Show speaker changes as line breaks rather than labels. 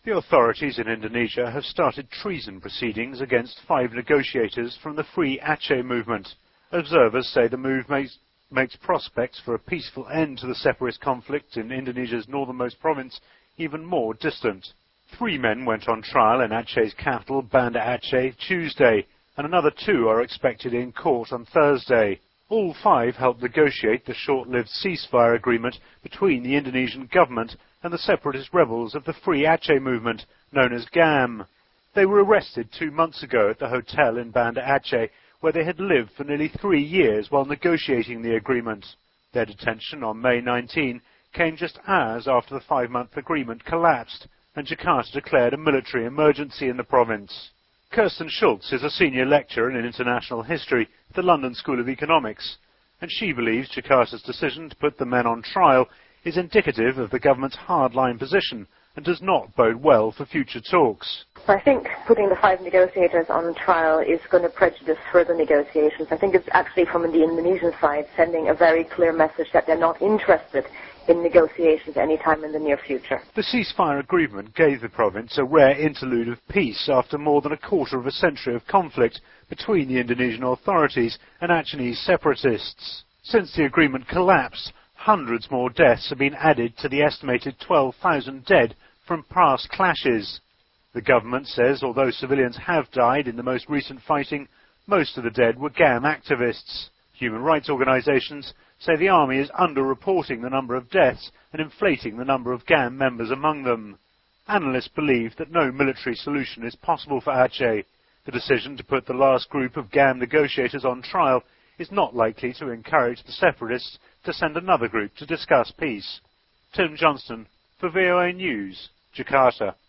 The authorities in Indonesia have started treason proceedings against 5 negotiators from the Free Aceh movement. Observers say the move makes prospects for a peaceful end to the separatist conflict in Indonesia's northernmost province even more distant. 3 men went on trial in Aceh's capital, Banda Aceh, Tuesday, and another 2 are expected in court on Thursday. All 5 helped negotiate the short-lived ceasefire agreement between the Indonesian government and the separatist rebels of the Free Aceh movement, known as GAM. They were arrested 2 months ago at the hotel in Banda Aceh, where they had lived for nearly 3 years while negotiating the agreement. Their detention on May 19 came just hours after the 5-month agreement collapsed, and Jakarta declared a military emergency in the province. Kirsten Schultz is a senior lecturer in international history at the London School of Economics, and she believes Jakarta's decision to put the men on trial is indicative of the government's hardline position and does not bode well for future talks.
I think putting the 5 negotiators on trial is going to prejudice further negotiations. I think it's actually from the Indonesian side sending a very clear message that they're not interested in negotiations anytime in the near future.
The ceasefire agreement gave the province a rare interlude of peace after more than a quarter of a century of conflict between the Indonesian authorities and Acehese separatists. Since the agreement collapsed, hundreds more deaths have been added to the estimated 12,000 dead from past clashes. The government says although civilians have died in the most recent fighting, most of the dead were GAM activists. Human rights organisations say the army is underreporting the number of deaths and inflating the number of GAM members among them. Analysts believe that no military solution is possible for Aceh. The decision to put the last group of GAM negotiators on trial is not likely to encourage the separatists to send another group to discuss peace. Tim Johnston for VOA News, Jakarta.